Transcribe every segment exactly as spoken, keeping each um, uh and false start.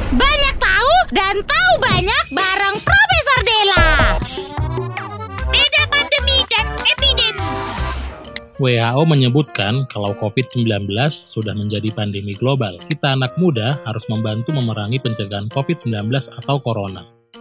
Banyak tahu dan tahu banyak bareng Profesor Della. Beda pandemi dan epidemi. W H O menyebutkan kalau covid sembilan belas sudah menjadi pandemi global. Kita anak muda harus membantu memerangi pencegahan covid sembilan belas atau corona.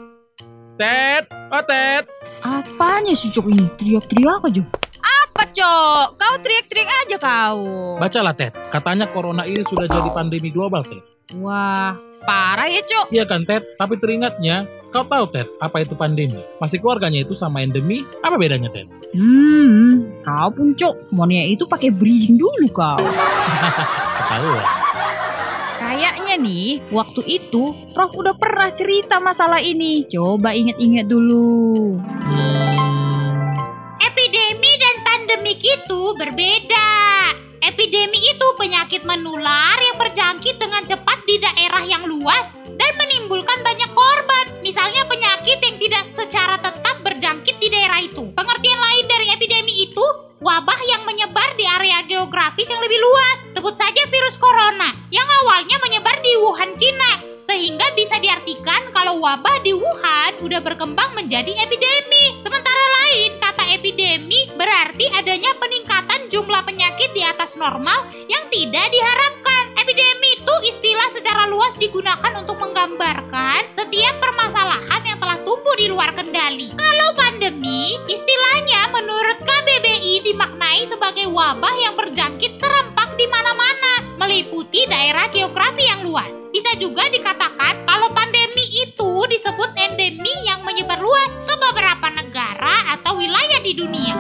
Ted, oh Ted. Apanya si Cok ini? Teriak-teriak aja. Apa, Cok? Kau teriak-teriak aja kau. Bacalah Ted, katanya corona ini sudah jadi pandemi global Ted. Wah, parah ya, Cok. Iya kan Ted, tapi teringatnya, kau tahu Ted, apa itu pandemi? Masih keluarganya itu sama endemi, apa bedanya Ted? Hmm, kau pun Cok, monia itu pakai bridging dulu kau. Ketahuan. Kayaknya nih, waktu itu Prof udah pernah cerita masalah ini. Coba ingat-ingat dulu. Hmm, Epidemi dan pandemik itu berbeda. Epidemi itu penyakit menular yang berjangkit dengan cepat di daerah yang luas dan menimbulkan banyak korban. Misalnya penyakit yang tidak secara tetap berjangkit di daerah itu. Pengertian lain dari epidemi itu, wabah yang menyebar di area geografis yang lebih luas. Sebut saja virus corona yang awalnya menyebar di Wuhan, Cina. Sehingga bisa diartikan kalau wabah di Wuhan udah berkembang menjadi epidemi. Sementara lain, kata epidemi berarti adanya peningkatan jumlah penyakit di atas normal yang tidak diharapkan. Epidemi itu istilah secara luas digunakan untuk menggambarkan setiap permasalahan yang telah tumbuh di luar kendali. Kalau pandemi, istilahnya menurut K B B I dimaknai sebagai wabah yang berjangkit serempak di mana-mana, meliputi daerah geografi yang luas. Bisa juga dikatakan kalau pandemi itu disebut endemi yang menyebar luas ke beberapa negara atau wilayah di dunia.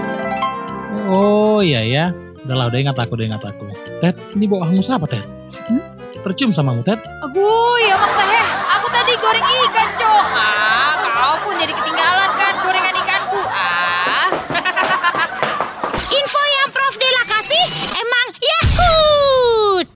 oh iya ya, udah lah, udah ingat aku, udah ingat aku. Ted, ini bawa hangus apa Ted? Hmm? Tercium sama kamu Ted? Aduh, ya mak teh. Aku tadi goreng ikan, Cok. Ah, kau pun jadi ketinggalan kan gorengan ikanku. Ah.